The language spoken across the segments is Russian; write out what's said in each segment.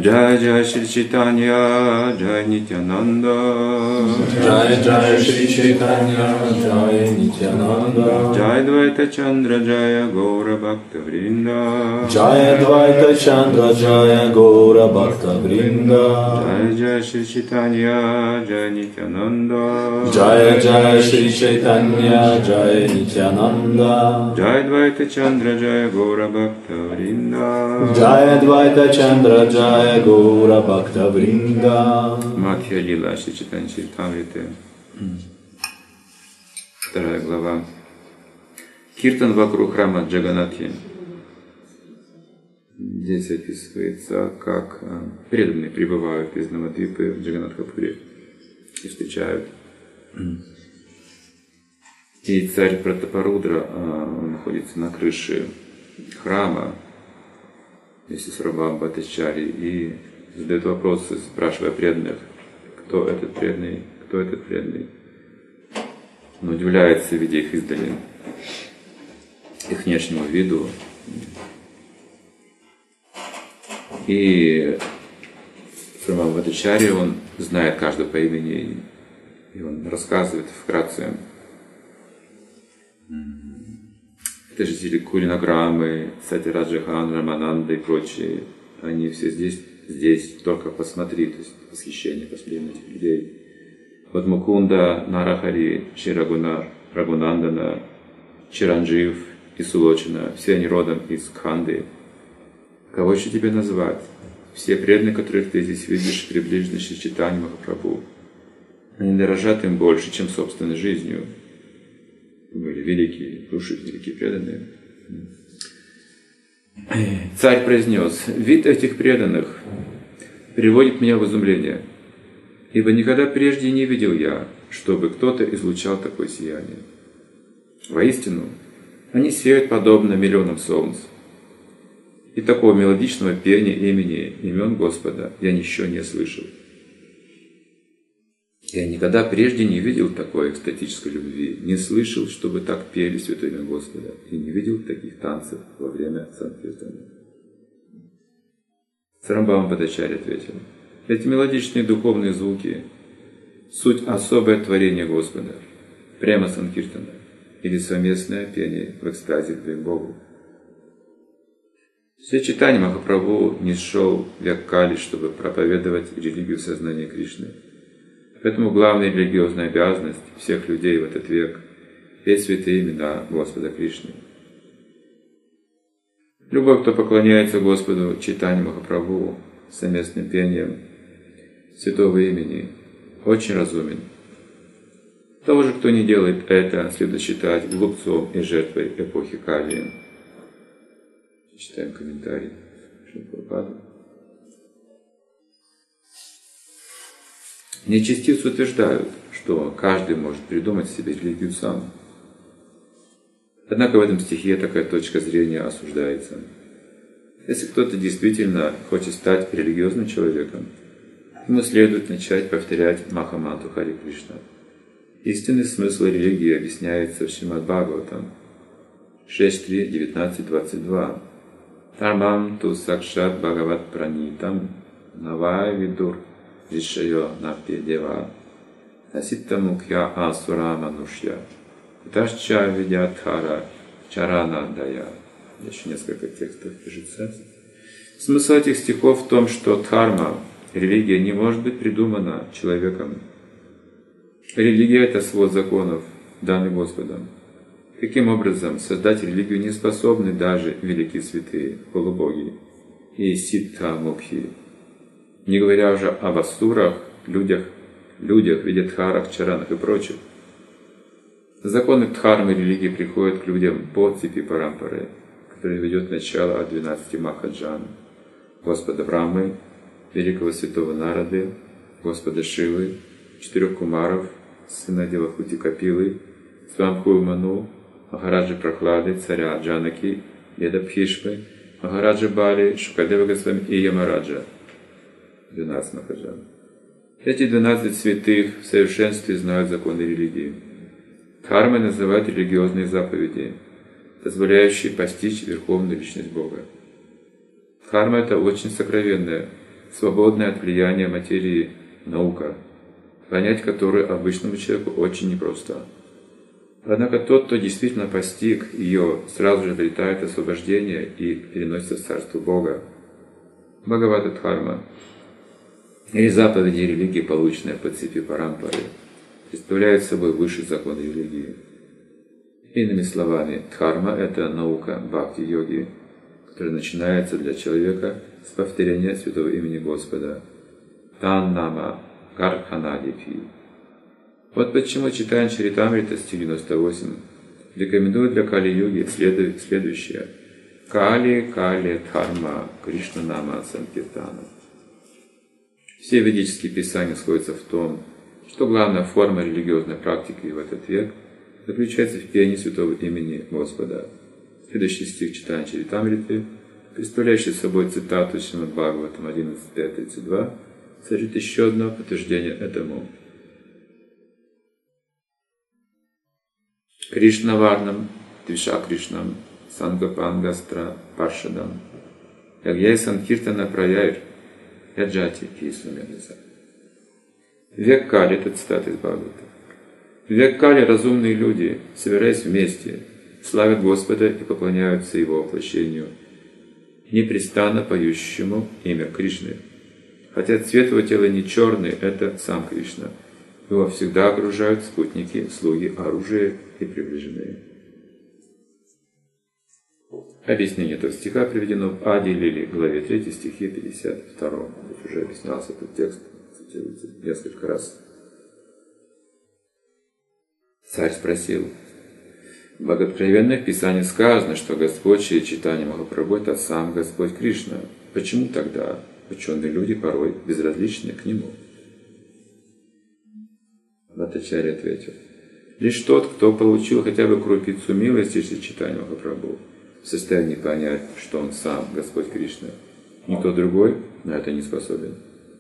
Jai Jai Shri Chaitanya, Jai Nityananda. Jai Jai Shri Chaitanya, Jai Nityananda. Jai Dvaita Chandra, Jaya Gaura Bhakta Vrinda. Jai Dvaita Chandra, Jaya Gaura Bhakta Vrinda. Jai Jai Shri Chaitanya, Jai Nityananda. Jai Jai Shri Chaitanya, Jai Nityananda. Jai Dvaita Chandra, Jaya Gaura Bhakta Vrinda. Jai Dvaita Chandra, Jaya Gaura Bhakta Vrinda. Мадхья Лила Шри Чайтанья Чаритамрите. 2 глава. Киртан вокруг храма Джаганатхи. Здесь описывается, как преданные прибывают из Навадвипы в Джаганатхапуре и встречают. И царь Пратапарудра, он находится на крыше храма вместе с Рабам Бхаттачарьей и задает вопросы, спрашивая преданных, кто этот преданный, кто этот преданный. Он удивляется, видя их издали, их внешнему виду. И Рабам Бхаттачарья, он знает каждого по имени, и он рассказывает вкратце. Это жители Кулинаграммы, Сатираджахан, Рамананда и прочие. Они все здесь только посмотри, то есть восхищение, посмотри на этих людей. Вот Мукунда, Нарахари, Ширагуна, Рагунандана, Чиранджив и Сулочина, все они родом из Кханды. Кого еще тебе назвать? Все преданные, которых ты здесь видишь, приближены Шри Чайтанья Махапрабху. Они дорожат им больше, чем собственной жизнью. Были великие души, великие преданные. Царь произнес: вид этих преданных приводит меня в изумление, ибо никогда прежде не видел я, чтобы кто-то излучал такое сияние. Воистину, они сияют подобно миллионам солнц. И такого мелодичного пения имени имен Господа я еще не слышал. Я никогда прежде не видел такой экстатической любви, не слышал, чтобы так пели святое имя Господа, и не видел таких танцев во время санкиртана. Рамбам Бхаттачарья ответил: эти мелодичные духовные звуки – суть особое творение Господа, прямо санкиртана, или совместное пение в экстазе любви к Богу. Шри Чайтанья Махапрабху не шел в Яккали, чтобы проповедовать религию сознания Кришны. Поэтому главная религиозная обязанность всех людей в этот век – петь святые имена Господа Кришны. Любой, кто поклоняется Господу Чайтанье Махапрабху совместным пением святого имени, очень разумен. Того же, кто не делает это, следует считать глупцом и жертвой эпохи Кали. Читаем комментарий Шрила Прабхупады. Нечестивцы утверждают, что каждый может придумать себе религию сам. Однако в этом стихе такая точка зрения осуждается. Если кто-то действительно хочет стать религиозным человеком, ему следует начать повторять Махамантру Хари Кришна. Истинный смысл религии объясняется в Шримад Бхагаватам 6.3, 19.22. Тармам ту сакшат бхагават пранитам навай видур Ришайо напьедева наситта мукья асура манушья ташча видятхара чарана дая. Еще несколько текстов пишется. Смысл этих стихов в том, что дхарма, религия, не может быть придумана человеком. Религия – это свод законов, данный Господом. Таким образом, создать религию не способны даже великие святые, полубоги и ситта-мукхи. Не говоря уже об асурах, людях, видятхарах, чаранах и прочих. Законы дхармы религии приходят к людям по цепи парампары, которая ведет начало от 12 Махаджан, Господа Брамы, великого святого Нарады, Господа Шивы, 4 кумаров, сына Девахути Капилы, Свамху Ману, Махараджи Прахлады, царя Джанаки, Веда Бхишмы, Махараджа Бали, Шукадева Госвами и Ямараджа. 12 Махаджан. Эти 12 святых в совершенстве знают законы религии. Дхармой называют религиозные заповеди, позволяющие постичь верховную личность Бога. Дхарма – это очень сокровенное, свободная от влияния материи наука, понять которую обычному человеку очень непросто. Однако тот, кто действительно постиг ее, сразу же обретает освобождение и переносится в Царство Бога. Бхагавата-дхарма или заповеди религии, полученные по цепи парампары, представляют собой высший закон религии. Иными словами, дхарма – это наука бхакти-йоги, которая начинается для человека с повторения святого имени Господа. Тан-нама гарханадипи. Вот почему читаем Чаритамрита, стих 98, рекомендует для Кали-юги следующее. Кали дхарма Кришна-нама санкиртана. Все ведические писания сходятся в том, что главная форма религиозной практики в этот век заключается в пении святого имени Господа. Следующий стих читания Чаритамриты, представляющий собой цитату Шримад Бхагаватам 11.5.32, содержит еще одно подтверждение этому. Кришнаварнам, Твиша Кришнам, Сангапангастра Паршадам, Ягьяй Санкиртана Праяйр, Яджати Кисумедаса. Век Кали, это цитата из Бхагавата. В век Кали разумные люди, собираясь вместе, славят Господа и поклоняются Его воплощению, непрестанно поющему имя Кришны. Хотя цвет его тела не черный, это сам Кришна. Его всегда окружают спутники, слуги, оружие и приближенные. Объяснение этого стиха приведено в Ади Лили, главе 3, стихе 52. Здесь уже объяснялся этот текст, цитируется несколько раз. Царь спросил: в Бхагават-откровенных Писаниях сказано, что Господь Шри Чайтанья Махапрабху – это сам Господь Кришна. Почему тогда ученые люди порой безразличны к Нему? Бхаттачарья ответил: лишь тот, кто получил хотя бы крупицу милости Шри Чайтанья Махапрабху, в состоянии понять, что он сам Господь Кришна. Никто другой на это не способен.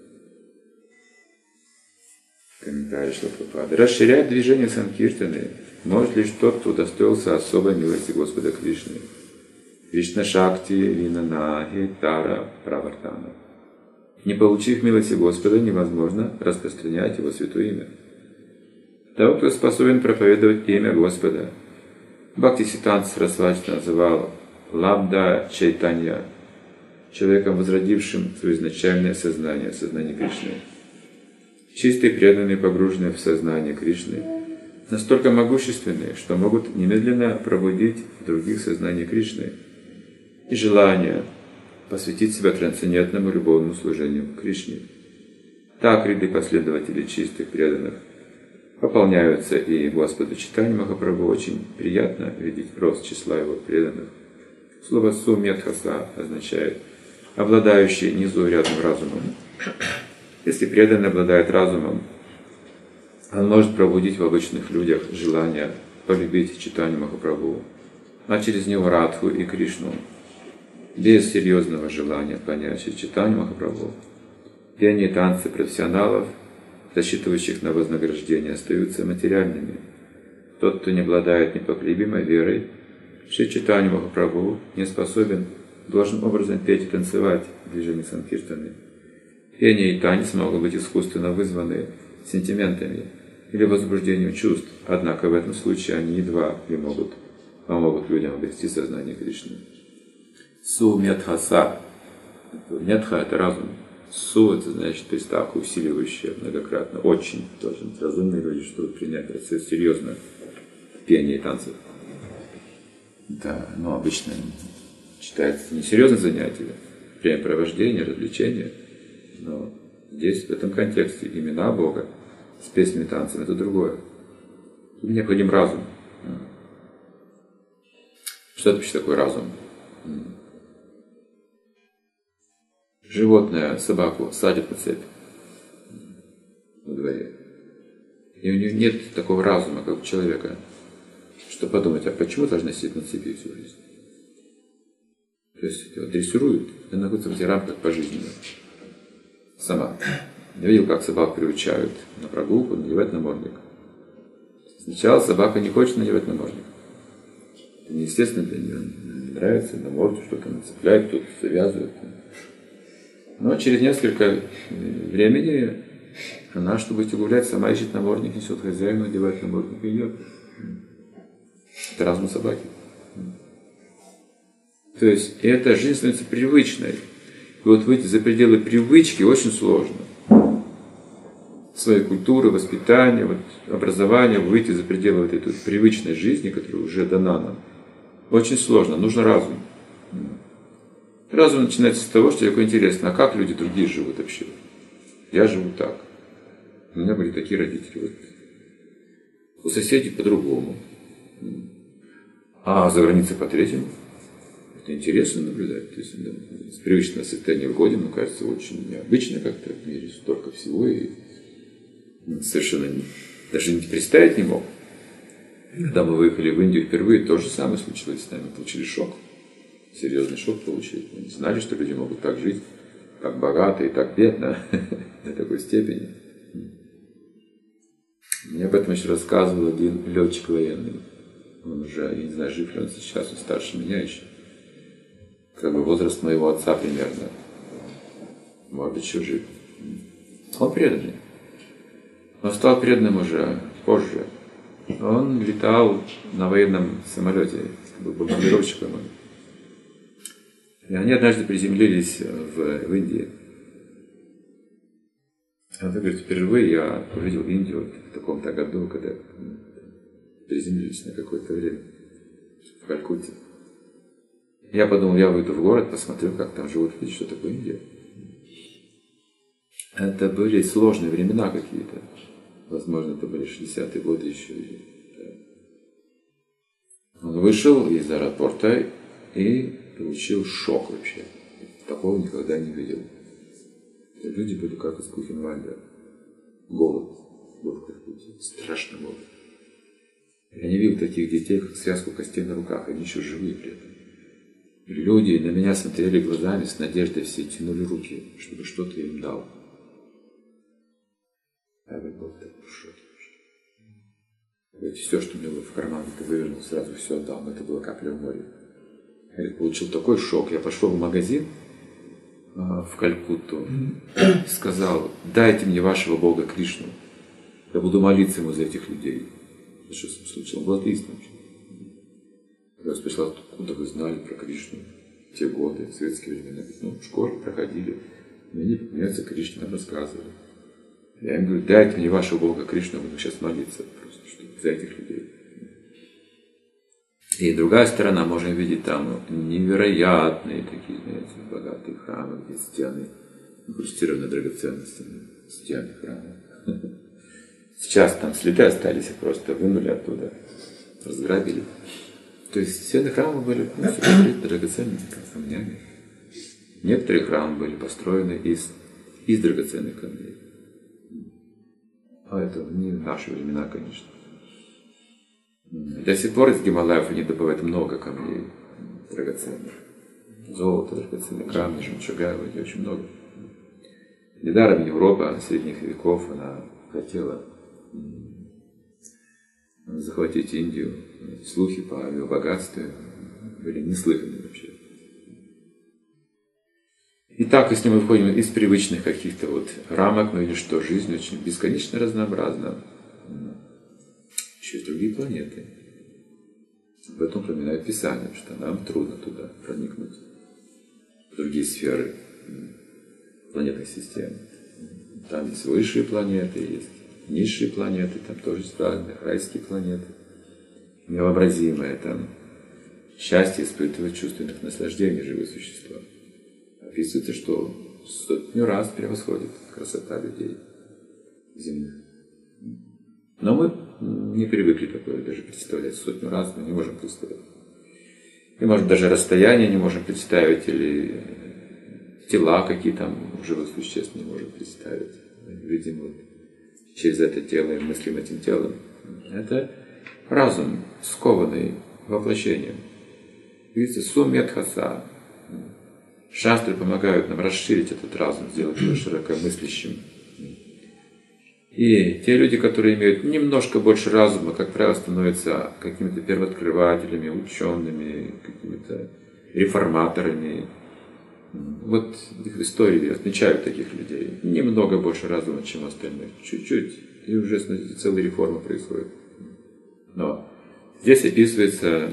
Комментарий Шрила Прабхупады. Расширять движение Санкиртаны может лишь тот, кто удостоился особой милости Господа Кришны. Кришна Шакти Вина Наги Тара Правартана. Не получив милости Господа, невозможно распространять Его святое имя. Того, кто способен проповедовать имя Господа, Бхактисиддханта Сарасвати называл Лабда Чайтанья, человеком, возродившим свое изначальное сознание Кришны. Чистые, преданные, погруженные в сознание Кришны, настолько могущественные, что могут немедленно пробудить в других сознание Кришны и желание посвятить себя трансцендентному любовному служению Кришне. Так ряды последователей чистых, преданных пополняются, и Господу Чайтанье Махапрабху очень приятно видеть рост числа его преданных. Слово «сумедхаса» означает «обладающий незаурядным разумом». Если преданный обладает разумом, он может пробудить в обычных людях желание полюбить Чайтанью Махапрабху, а через него Радху и Кришну. Без серьезного желания понять Шри Чайтанью Махапрабху, пение и танцы профессионалов, рассчитывающих на вознаграждение, остаются материальными. Тот, кто не обладает непоколебимой верой, Шри Чайтанья Махапрабху не способен должным образом петь и танцевать в движении Санкиртаны. Пение и танец могут быть искусственно вызваны сентиментами или возбуждением чувств, однако в этом случае они едва ли помогут людям обрести сознание Кришны. Су-медхаса. Медха – это разум. Су – это значит приставка, усиливающая многократно. Очень должны быть разумные люди, чтобы принять процесс серьезно пение и танцы. Да, но обычно считается несерьезное занятие, времяпровождение, развлечение. Но здесь, в этом контексте, имена Бога с песнями и танцами – это другое. Тут необходим разум. Что это вообще такое разум? Животное, собаку садят на цепь во дворе. И у нее нет такого разума, как у человека, что подумать, а почему должна сидеть на цепи всю жизнь? То есть его дрессируют, и находится в этих рамках пожизненно. Сама. Я видел, как собак приучают на прогулку надевать намордник. Сначала собака не хочет надевать намордник. Это неестественно для нее. Не нравится, на морду что-то нацепляет, тут завязывает. Но через несколько времени она, чтобы идти гулять, сама ищет намордник, несет хозяину, одевает намордник и идет. Это разум собаки. То есть эта жизнь становится привычной. И вот выйти за пределы привычки очень сложно. Своей культуры, воспитания, вот, образования, выйти за пределы вот этой привычной жизни, которая уже дана нам, очень сложно. Нужно разум. Разум начинается с того, что такое интересно, а как люди другие живут вообще? Я живу так. У меня были такие родители. Вот. У соседей по-другому. А за границей по-третьему. Это интересно наблюдать. То есть, да, с привычного состояния выходим, но кажется очень необычно как-то. В мире столько всего. И совершенно даже не представить не мог. Когда мы выехали в Индию впервые, то же самое случилось с нами. Получили шок. Серьезный шок получили. Мы не знали, что люди могут так жить, так богато и так бедно, до такой степени. Мне об этом еще рассказывал один летчик военный. Он уже, я не знаю, жив ли он сейчас, он старше меня еще. Как бы возраст моего отца примерно. Может быть, еще жив. Он преданный. Он стал преданным уже позже. Он летал на военном самолете, был бомбардировщиком. И они однажды приземлились в Индии. Он говорит, впервые я увидел Индию в таком-то году, когда приземлились на какое-то время в Калькутте. Я подумал, я выйду в город, посмотрю, как там живут люди, что такое Индия. Это были сложные времена какие-то. Возможно, это были 60-е годы еще. Он вышел из аэропорта и получил шок вообще. Такого никогда не видел. Люди были как из Бухенвальда. Голод был в Калькутте. Страшно голод. Я не видел таких детей, как связку костей на руках. Они еще живые при этом. Люди на меня смотрели глазами, с надеждой все тянули руки, чтобы что-то им дал. Я был в таком шоке. Все, что у меня было в кармане, ты вывернул, сразу все отдал. Но это была капля в море. Я получил такой шок. Я пошел в магазин в Калькутту и сказал, дайте мне вашего Бога Кришну. Я буду молиться ему за этих людей. Что с ним случилось? Он был атеистом. Я спросил, откуда вы знали про Кришну в те годы, в советские времена? Ну, в школе проходили. Мне поклоняются Кришне, нам рассказывали. Я им говорю, дайте мне вашего Бога Кришну, я буду сейчас молиться просто за этих людей. И другая сторона, можем видеть там невероятные такие, знаете, богатые храмы, где стены инкрустированы драгоценностями, стены храма. Сейчас там следы остались, их просто вынули оттуда, разграбили. То есть стены храма были покрыты драгоценными камнями. Некоторые храмы были построены из драгоценных камней. А это не в наши времена, конечно. До сих пор из Гималаев они добывают много камней драгоценных. Золото, драгоценные камни, жемчуга, очень много. Недаром Европа средних веков, она хотела захватить Индию. Слухи по ее богатству были неслыханны вообще. Итак, если мы выходим из привычных каких-то вот рамок, мы видим, что жизнь очень бесконечно разнообразна. Еще есть другие планеты. Об этом упоминает Писание, что нам трудно туда проникнуть. В другие сферы планетных систем. Там есть высшие планеты, есть низшие планеты, там тоже есть разные райские планеты. Невообразимое там счастье испытывать чувственных наслаждений живые существа. Описывается, что 100 раз превосходит красота людей земных. Но мы не привыкли такое даже представлять. 100 раз мы не можем представить. И, может, даже расстояние не можем представить, или тела какие там живых существ не можем представить. Видим вот через это тело и мыслим этим телом. Это разум, скованный воплощением. Видите, сумедхаса. Шастры помогают нам расширить этот разум, сделать его широкомыслящим. И те люди, которые имеют немножко больше разума, как правило, становятся какими-то первооткрывателями, учеными, какими-то реформаторами. Вот их в истории отмечают таких людей. Немного больше разума, чем остальных. Чуть-чуть. И уже, смотрите, целая реформа происходит. Но здесь описывается,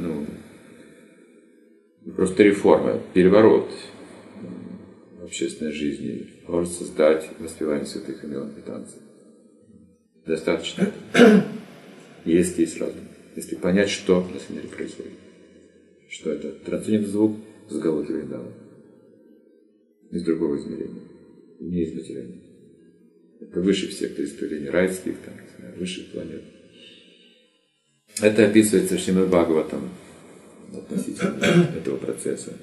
просто реформа, переворот в общественной жизни. Может создать воспевание святых имен и танцев. Достаточно. Если есть разум. Если понять, что на самом деле происходит. Что это трансцендентный звук с Галокиевой дамы. Из другого измерения. Не из материального. Это выше всех представлений райских, высших планет. Это описывается Шримад Бхагаватам относительно этого процесса.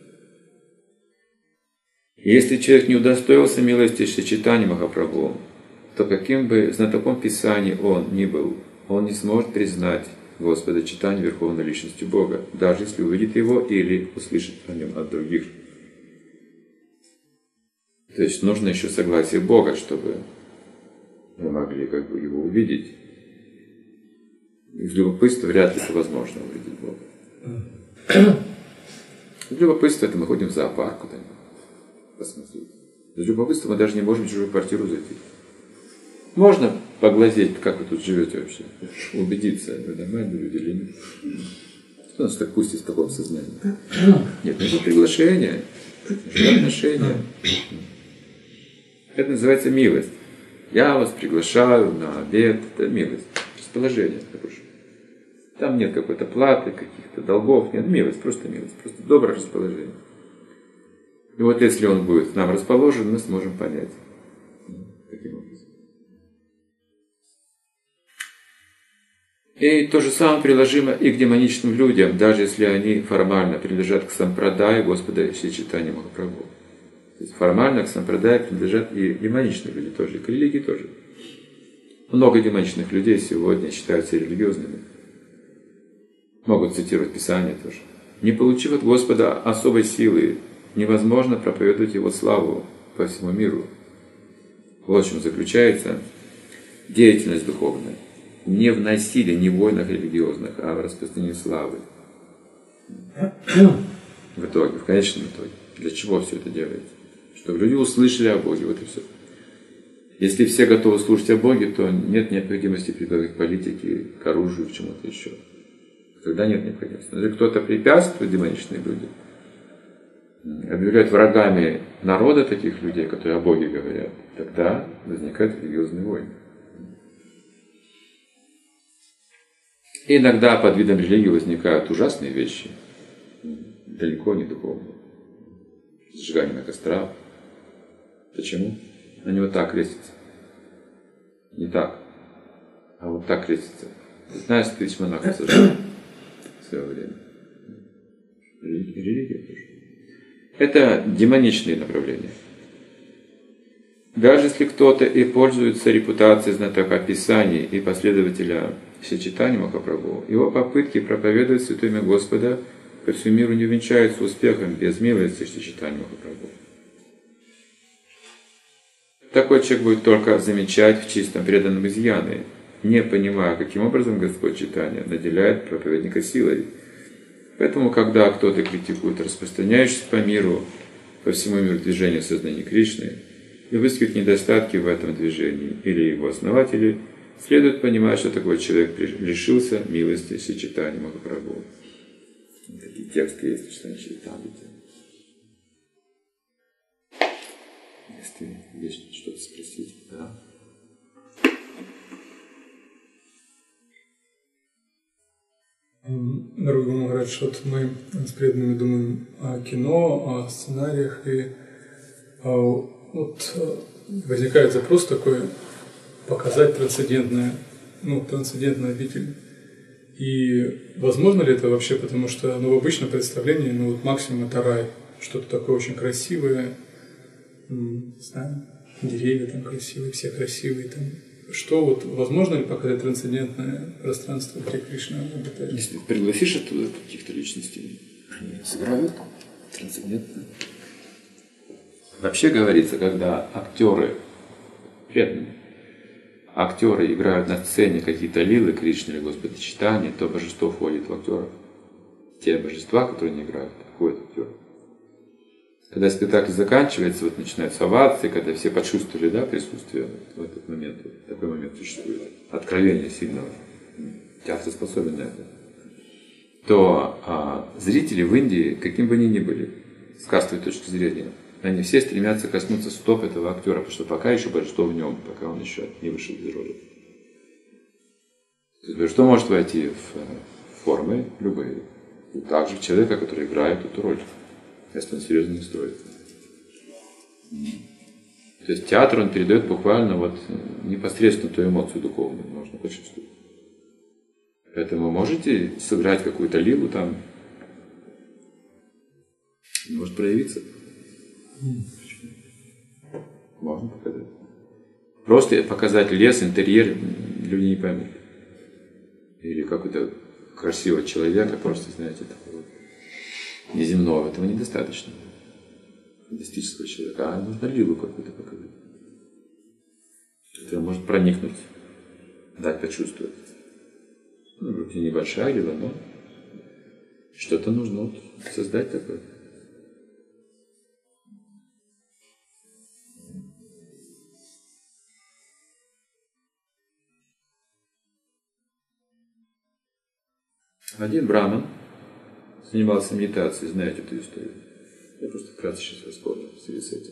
Если человек не удостоился милости Шри Чайтаньи Махапрабху, то каким бы знатоком Писаний он ни был, он не сможет признать Господа Чайтанью Верховной Личностью Бога, даже если увидит Его или услышит о Нем от других. То есть нужно еще согласие Бога, чтобы мы могли Его увидеть. Из любопытства вряд ли это возможно увидеть Бога. Из любопытства это мы ходим в зоопарк куда-нибудь посмотреть. Из любопытства мы даже не можем в чужую квартиру зайти. Можно поглазеть, как вы тут живете вообще, убедиться, вы нормальные люди или нет. Кто нас так пустит в таком сознании? Нет, это приглашение, это отношение. Это называется милость. Я вас приглашаю на обед, это милость, расположение хорошее. Там нет какой-то платы, каких-то долгов, нет, милость, просто доброе расположение. И вот если он будет нам расположен, мы сможем понять, каким образом. И то же самое приложимо и к демоничным людям, даже если они формально принадлежат к сампрадае Господа Шри Чайтаньи Махапрабху. То есть формально к сампрадае принадлежат и демоничные люди тоже, и к религии тоже. Много демоничных людей сегодня считаются религиозными. Могут цитировать Писание тоже. Не получив от Господа особой силы, невозможно проповедовать Его славу по всему миру. Вот в чем заключается деятельность духовная. Не в насилии, не в войнах религиозных, а в распространении славы. В итоге, в конечном итоге. Для чего все это делается? Чтобы люди услышали о Боге, вот и все. Если все готовы слушать о Боге, то нет необходимости прибегать к политике, к оружию, к чему-то еще. Тогда нет необходимости. Но если кто-то препятствует, демоничные люди, объявляют врагами народа таких людей, которые о Боге говорят, тогда возникают религиозные войны. И иногда под видом религии возникают ужасные вещи, далеко не духовные. Сжигание на кострах. Почему? Они вот так крестятся. Не так, а вот так крестятся. 15 тысяч монахов сожгли в свое время. Религия тоже. Это демоничные направления. Даже если кто-то и пользуется репутацией знатока Писаний и последователя Шри Чайтаньи Махапрабху, его попытки проповедовать святое имя Господа по всему миру не увенчаются успехом без милости Шри Чайтаньи Махапрабху. Такой человек будет только замечать в чистом преданном изъяны, не понимая, каким образом Господь Чайтанья наделяет проповедника силой. Поэтому, когда кто-то критикует распространяющееся по миру, по всему миру движение сознания Кришны, и высказывает недостатки в этом движении или его основатели, следует понимать, что такой человек лишился милости Шри Чайтаньи Махапрабху. Такие тексты есть, что они там видят. Если есть что-то спросить, да. Дорогой Махарадж, вот мы с преданными думаем о кино, о сценариях, и возникает запрос такой показать трансцендентную обитель. И возможно ли это вообще, потому что в обычном представлении максимум это рай, что-то такое очень красивое, не знаю, деревья там красивые, все красивые там. Что возможно ли показать трансцендентное пространство, где Кришна обитает? Если пригласишь оттуда каких-то личностей, они сыграют трансцендентно. Вообще говорится, когда актеры играют на сцене какие-то лилы Кришны или Господа Чайтаньи, то божество входит в актеров. Те божества, которые не играют, входят в актеров. Когда спектакль заканчивается, вот начинаются овации, когда все почувствовали, да, присутствие в этот момент, вот такой момент существует, откровение сильного, театр способен на это, то зрители в Индии, каким бы они ни были, с кастовой точки зрения, они все стремятся коснуться стоп этого актера, потому что пока еще большинство в нем, пока он еще не вышел из роли. Что может войти в формы любые? И также в человека, который играет эту роль, если он серьезно не строит. То есть театр, он передает буквально вот непосредственно ту эмоцию духовную, можно почувствовать. Поэтому можете сыграть какую-то лилу там, может проявиться. Можно показать. Просто показать лес, интерьер, люди не поймут. Или какой-то красивого человека, просто, знаете, такого вот неземного. Этого недостаточно. Фантастического человека. А нужно лилу какую-то показать. Которая может проникнуть, дать почувствовать. Ну, вроде небольшая лила, но что-то нужно вот создать такое. Один браман занимался медитацией, знаете эту историю. Я просто вкратце сейчас рассказываю в связи с этим.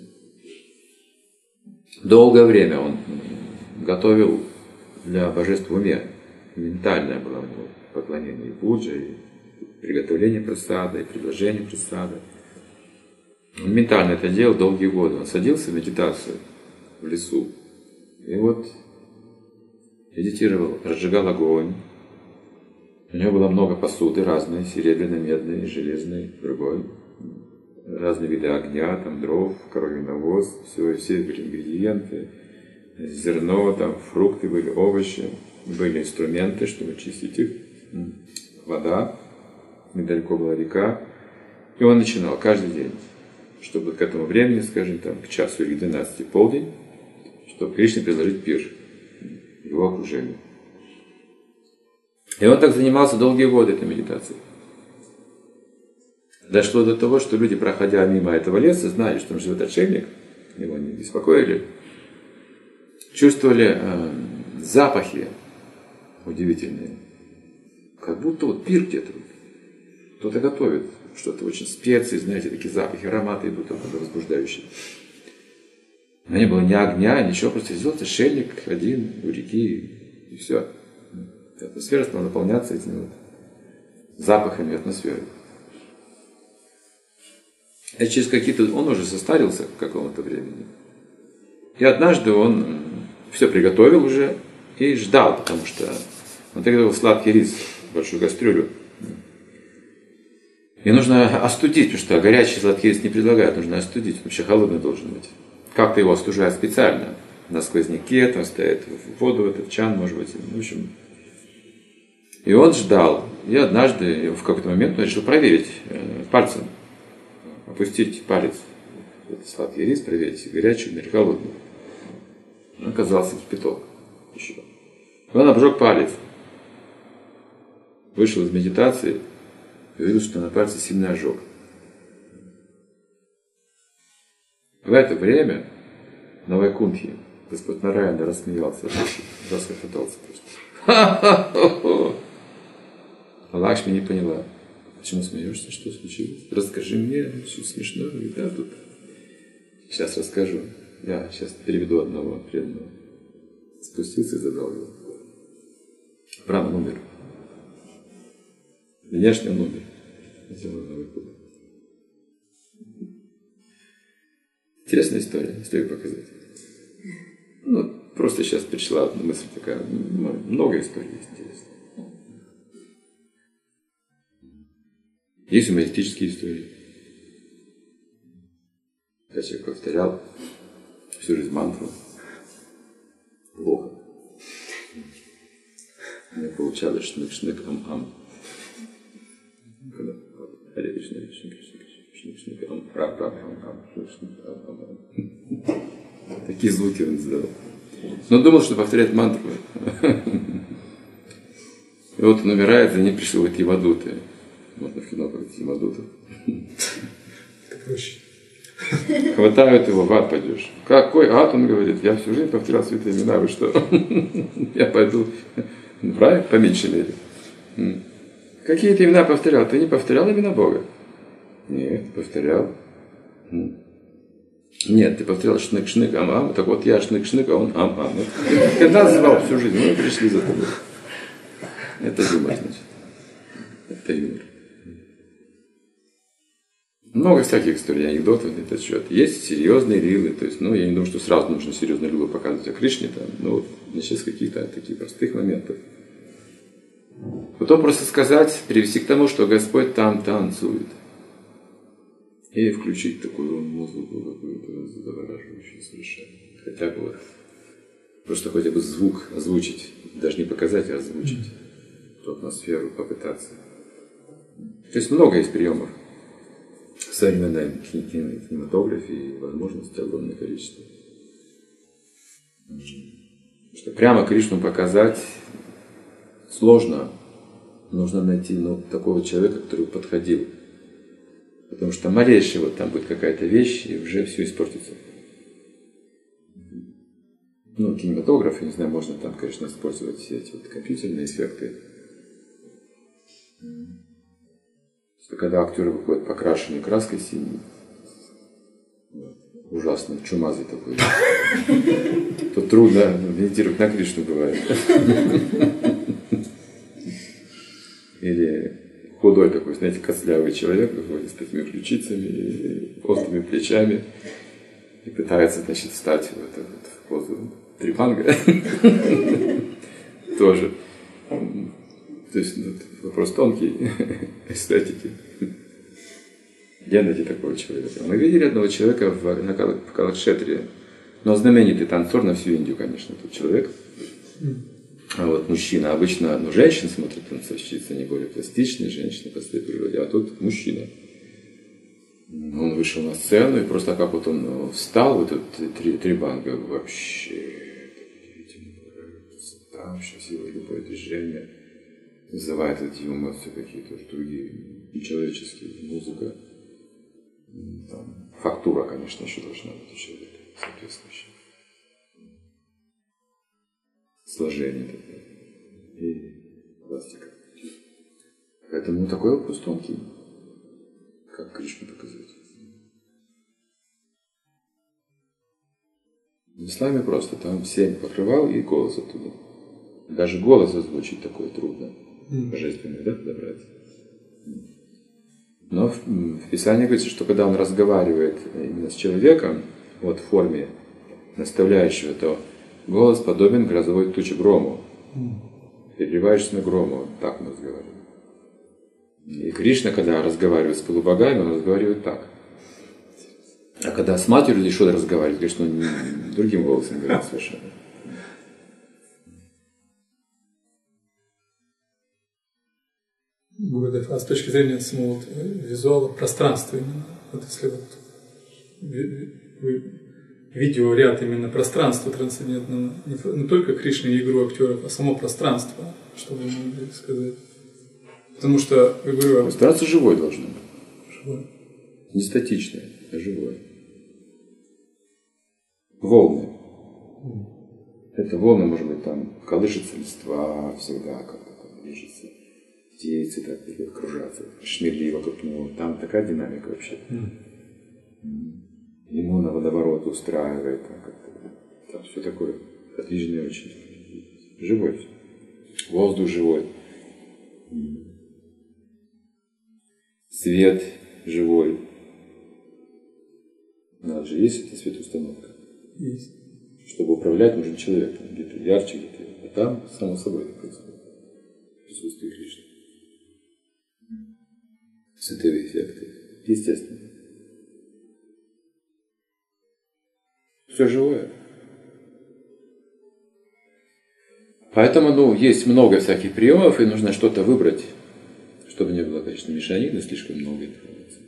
Долгое время он готовил для божеств в уме. Ментальное было у него поклонение и пуджа, и приготовление прасада, и предложение прасада. Он ментально это делал долгие годы. Он садился в медитацию в лесу. И вот медитировал, разжигал огонь. У него было много посуды разной, серебряной, медной, железной, другой. Разные виды огня, там дров, коровий навоз, все были ингредиенты, зерно, там фрукты были, овощи, были инструменты, чтобы чистить их, вода, недалеко была река. И он начинал каждый день, чтобы к этому времени, скажем, там, к часу или 12 полдень, чтобы Кришне предложить пир в его окружении. И он так занимался долгие годы этой медитацией. Дошло до того, что люди, проходя мимо этого леса, знали, что там живет отшельник, его не беспокоили, чувствовали запахи удивительные. Как будто вот пир где-то. Кто-то готовит что-то очень специи, знаете, такие запахи, ароматы идут оттуда возбуждающие. Но не было ни огня, ничего, просто сделал отшельник один у реки, и все. Атмосфера стала наполняться этими вот запахами атмосферы. И через какие-то... Он уже состарился к какому-то времени. И однажды он все приготовил уже и ждал, потому что он приготовил сладкий рис, большую кастрюлю. И нужно остудить, потому что горячий сладкий рис не предлагают, нужно остудить, он вообще холодный должен быть. Как-то его остужают специально. На сквозняке, там ставят в воду, в этот чан, может быть, в общем... И он ждал. И однажды, в какой-то момент, он решил проверить пальцем. Опустить палец в этот сладкий рис, проверить, горячий или холодный. Он оказался кипяток еще. И он обжег палец. Вышел из медитации и увидел, что на пальце сильный ожог. В это время на Вайкунтхе Господь Нараяна рассмеялся, расхохотался просто. А Лакшми не поняла. Почему смеешься? Что случилось? Расскажи мне, что смешно. И да, тут. Сейчас расскажу. Я сейчас переведу одного преданного. Спустился и забрал его. Браман умер. Внешне он умер. Сделал новый путь. Интересная история. Стоит показать. Ну, просто сейчас пришла одна мысль такая. Много историй есть интересных. Есть юмористические истории. Я человек повторял всю жизнь мантру. Плохо. Мне получалось шнык-шнык, ам-ам. Харе Кришна, Кришна, Кришна, шнык-шнык, ам-ам, шнык-шнык, ам-ам. Такие звуки он издавал. Но думал, что повторяет мантру. И вот он умирает, за ним пришел Ямадута. Можно в кино показать Ямадуту. Это проще. хватают его, в ад пойдешь. Какой ад, он говорит, я всю жизнь повторял святые имена, вы что? Я пойду в рай по меньшей мере. Какие ты имена повторял? Ты не повторял имена Бога? Нет, повторял. Нет, ты повторял шнык-шнык, ам-ам. Так вот я шнык-шнык, а он ам-ам. Когда звал всю жизнь, мы пришли за тобой. Это юмор, значит. Это юмор. Много всяких историй, анекдотов на этот счет. Есть серьезные рилы, то есть, я не думаю, что сразу нужно серьезные рилы показывать о Кришне, начать с каких-то таких простых моментов. Потом просто сказать, привести к тому, что Господь там танцует. И включить такую музыку, какую-то завораживающую совершенно. Хотя бы просто хотя бы звук озвучить, даже не показать, а озвучить. Ту атмосферу попытаться. То есть много есть приемов. В современной кинематографии возможностей огромное количество. Что прямо Кришну показать сложно. Нужно найти такого человека, который подходил. Потому что малейшая там будет какая-то вещь, и уже все испортится. Кинематограф, я не знаю, можно там, конечно, использовать все эти компьютерные эффекты. Когда актеры выходят покрашенные краской синей, ужасно, чумазый такой, то трудно медитировать на Кришну бывает. Или худой такой, знаете, костлявый человек выходит с такими ключицами и острыми плечами и пытается, встать в позу трипанга. Тоже. То есть вопрос тонкий, эстетики. Где найти такого человека? Мы видели одного человека в Калакшетре, но знаменитый танцор на всю Индию, конечно, тот человек. А мужчина. Обычно, женщин смотрят танцовщицы, они более пластичные, женщины по своей природе, а тут мужчина. Он вышел на сцену, и просто как он встал, три банга, вообще там сейчас его любое движение вызывает эти эмоции какие-то другие, нечеловеческие, музыка. Там, фактура, конечно, еще должна быть у человека соответствующая. Сложение такое. И пластика. Поэтому такой вопрос тонкий. Как Кришну показать? В исламе просто там 7 покрывал и голос оттуда. Даже голос озвучить такое трудно. Божественный, подобрать. Но в Писании говорится, что когда он разговаривает именно с человеком, в форме наставляющего, то голос подобен грозовой туче грому. Переливаешься на грому, так мы разговариваем. И Кришна, когда разговаривает с полубогами, он разговаривает так. А когда с матерью Ешода разговаривает, конечно, другим голосом говорит совершенно. А с точки зрения самого визуала, пространства именно, если видеоряд именно пространства трансцендентного, не только Кришны и игру актеров, а само пространство, что вы могли сказать. Потому что, я говорю... Пространство живое должно быть. Живое. Не статичное, а живое. Волны. Это волны, может быть, там колышется листва всегда, как-то там движется. Птицы так кружатся, шмели вокруг него. Там такая динамика вообще. Ему на водоворот устраивает. Там все такое подвижное очень. Живой. Воздух живой. Свет живой. У нас же есть эта светоустановка. Есть. Чтобы управлять, нужен человек. Где-то ярче, где-то. А там само собой это происходит. Присутствие Кришны. Световые эффекты. Естественно. Все живое. Поэтому, есть много всяких приемов, и нужно что-то выбрать, чтобы не было, конечно, мешанины, слишком много информации.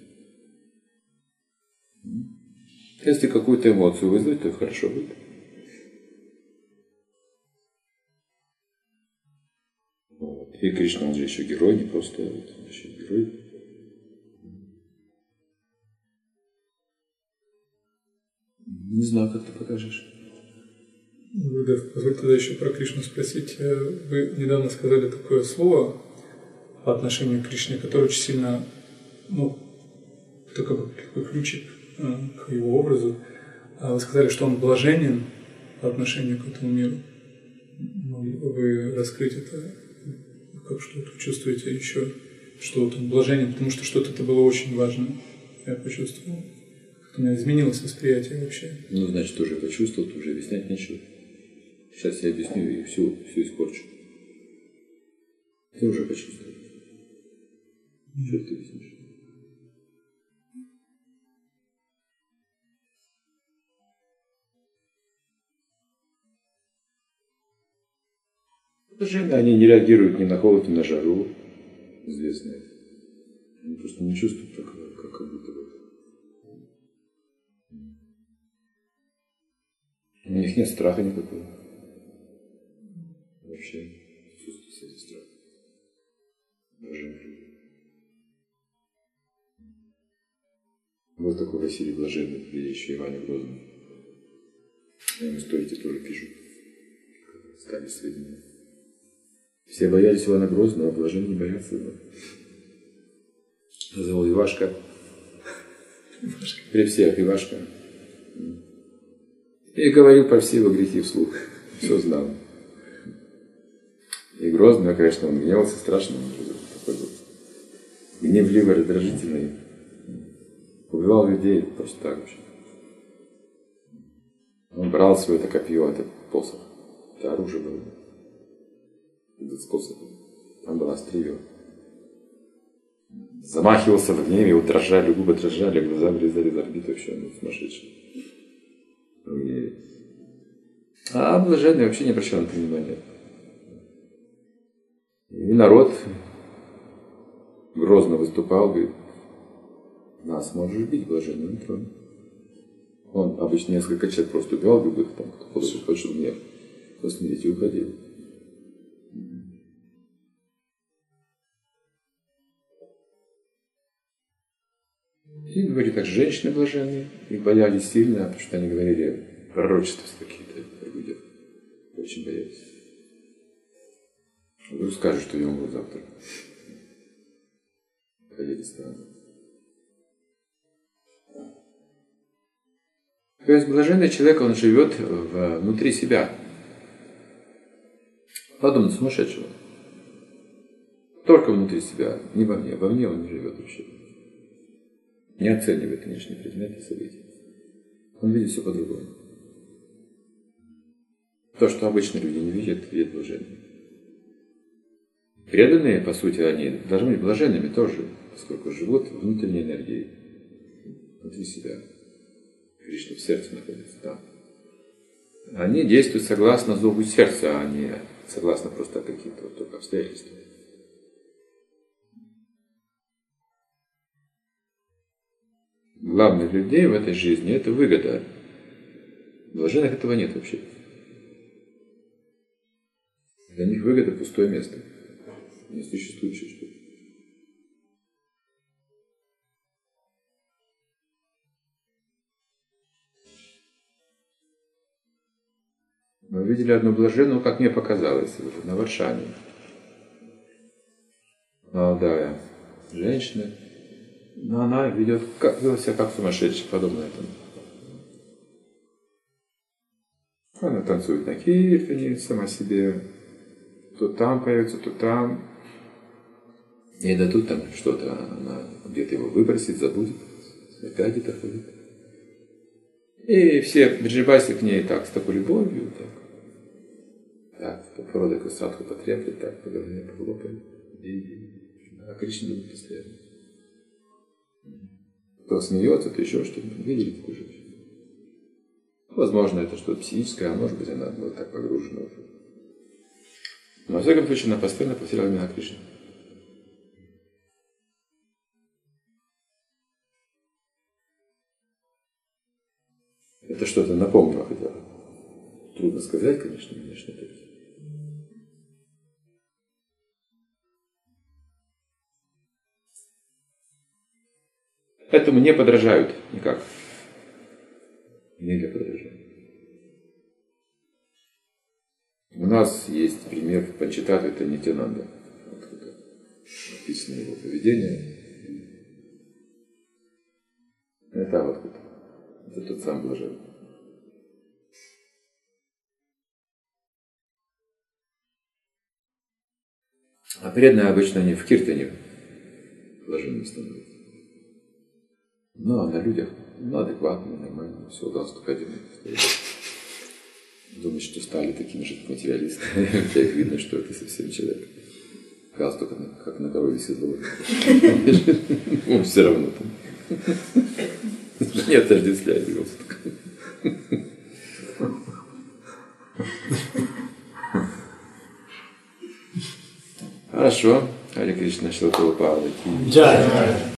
Если какую-то эмоцию вызвать, то хорошо будет. И Кришна, он же еще герой, не просто он еще герой. Не знаю, как ты покажешь. Гурудев, позвольте тогда еще про Кришну спросить. Вы недавно сказали такое слово по отношению к Кришне, которое очень сильно, такой ключик к его образу. Вы сказали, что он блаженен по отношению к этому миру. Могли бы вы раскрыть это? Как что-то чувствуете еще? Что вот он блаженен, потому что что-то это было очень важно. Я почувствовал. У меня изменилось восприятие вообще. Значит, ты уже почувствовал, ты уже объяснять нечего. Сейчас я объясню и все испорчу. Ты уже почувствовал. Что ты объяснишь? Жены, они не реагируют ни на холод, ни на жару, известные. Они просто не чувствуют, как будто бы. У них нет страха никакого. Вообще чувствуется страх. Блаженных людей. Вот такой Василий Блаженный, видящий Ивана Грозного. Я ему историки тоже пишу. Стали сведения. Все боялись Ивана Грозного, а Блаженный не боятся его. Зовут Ивашка. При всех Ивашка. И говорил про все его грехи вслух. Все знал. И Грозный, конечно, он гневался страшно. Такой был гневливый, раздражительный. Убивал людей просто так вообще. Он брал свое это копье, это посох. Это оружие было. Этот способ. Там было острие. Замахивался в гневе, его дрожали, губы дрожали, глаза вылезали из орбит вообще, сумасшедший. В гневе. А Блаженный вообще не обращал на это внимания. И народ грозно выступал, говорит, нас можешь бить, Блаженный, не тронь. Он обычно несколько человек просто убивал любых, там, кто хочет гнев. Посмотрите, и уходил. И говорит, так женщины блаженные, их боялись сильно, потому что они говорили пророчества какие-то о людях. Очень боялись. Вдруг скажут, что я умру завтра. Ходили странно. То есть блаженный человек, он живет внутри себя. Подумай, сумасшедшего. Только внутри себя, не во мне. Во мне он не живет вообще. Не оценивает внешние предметы, события. Он видит все по-другому. То, что обычно люди не видят, видят блаженные. Преданные, по сути, они должны быть блаженными тоже, поскольку живут внутренней энергией, внутри себя. Кришна в сердце находится, да. Они действуют согласно зову сердца, а не согласно просто каким-то вот только обстоятельствам. Главных людей в этой жизни – это выгода. Блаженных этого нет вообще. Для них выгода – пустое место. Не существующее что-то. Мы видели одну блаженную, как мне показалось, на Варшане. Молодая женщина. Но она ведет, вела себя как сумасшедшая, подобно этому. Она танцует на киртане, сама себе. То там поется, то там. Ей дадут там что-то, она где-то его выбросит, забудет. Опять где-то ходит. И все Бриджибаси к ней так, с такой любовью, так по породе красотку потреплет, так по голове похлопает. А Кришна думает постоянно. Кто смеется, то еще что-нибудь. Видели такую женщину? Возможно, это что-то психическое, а может быть, она была так погружена уже. Но, во всяком случае, она постоянно повторяла имена Кришны. Это что-то напомнило хотя бы. Трудно сказать, конечно, внешне. Этому не подражают никак. Не для подражания. У нас есть пример в Панчататве, это Нитянанда. Написано его поведение. Это вот это тот сам блаженный. А преданные обычно они в киртане блаженными становятся. Ну, а на людях, адекватно, нормально, все, галстук один. Думают, что стали такими же материалистами. Хотя их видно, что это совсем человек. Галстук, как на корове седло. Ну, все равно там. Не отождествляет галстук. Хорошо. Харе Кришна, Шила Прабхупада. Джай.